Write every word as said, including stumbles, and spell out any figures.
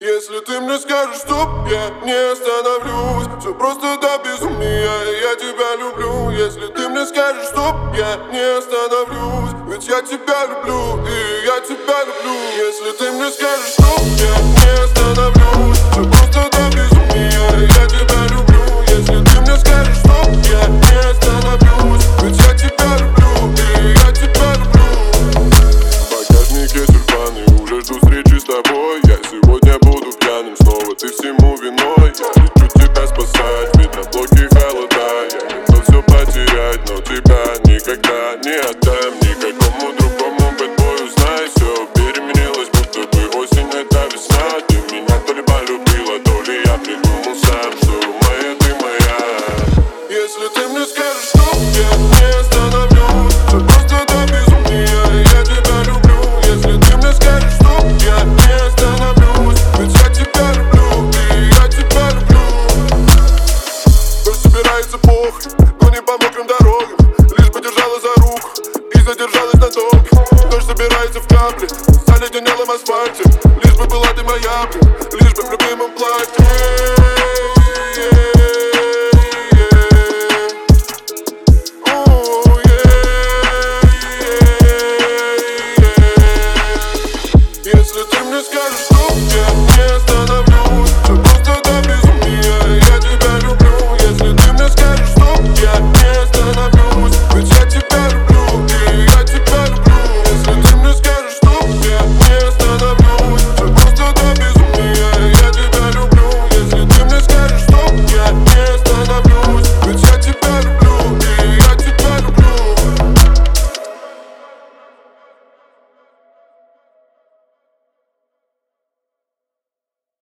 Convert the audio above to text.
Если ты мне скажешь стоп, я не остановлюсь. Все просто до безумия, я тебя люблю. Если ты мне скажешь стоп, я не остановлюсь. Ведь я тебя люблю, и я тебя люблю. Если ты мне скажешь стоп, я не остановлюсь. Все просто до безумия, я тебя люблю. Если ты мне скажешь стоп, я не остановлюсь. Ведь я тебя люблю, и я тебя люблю. В багажнике тюльпаны, уже жду встречи с тобой. Я сегодня буду пьяным снова, ты всему виной. Я лечу тебя спасать, ведь на блоке холода. Я готов все потерять, но тебя никогда не отдам никакому другому бэтбою. Знай, все переменилось, будто бы осень, это весна. Ты меня то ли полюбила, то ли я придумал сам, что моя ты моя. Если ты мне скажешь стоп, я не остановлюсь. Все просто до безумия, я тебя люблю. Если ты мне скажешь стоп, я не остановлюсь. Ведь я тебя люблю, и я тебя люблю. Дождь собирается похоть, но не по мокрым дорогам. Лишь бы держала за руку и задержалась надолго. Дождь собирается в капли, заледенелом асфальте. Лишь бы была ты моя, лишь бы в любимом платье.